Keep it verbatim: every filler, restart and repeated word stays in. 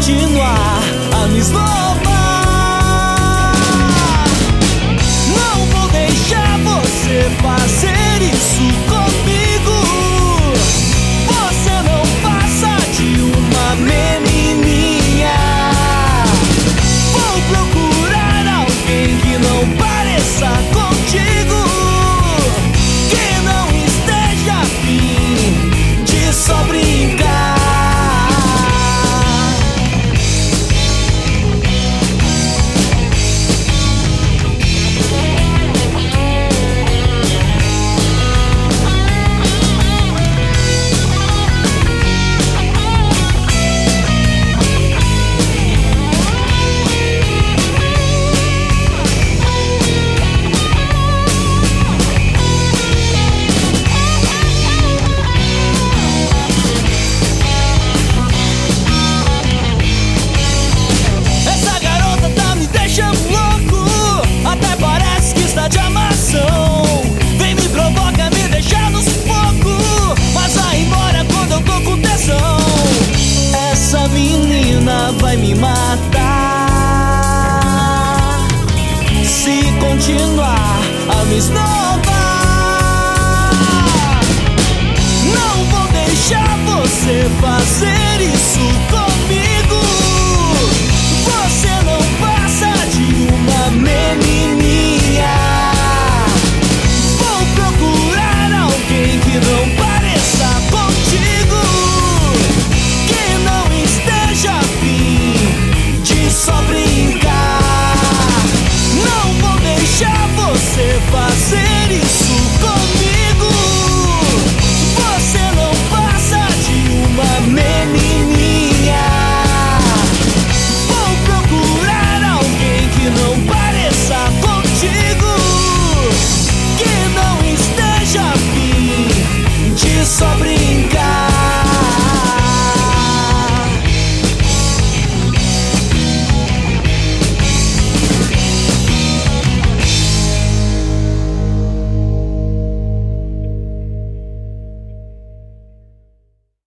continuar a me esnobar. Não vou deixar você fazer isso comigo. Você não passa de uma menininha. Vou procurar alguém que não pareça contigo, que não esteja afim de só brincar. Vem me provoca, me deixa no sufoco, mas vai embora quando eu tô com tesão. Essa menina vai me matar se continuar a me esnobar. Não vou deixar você fazer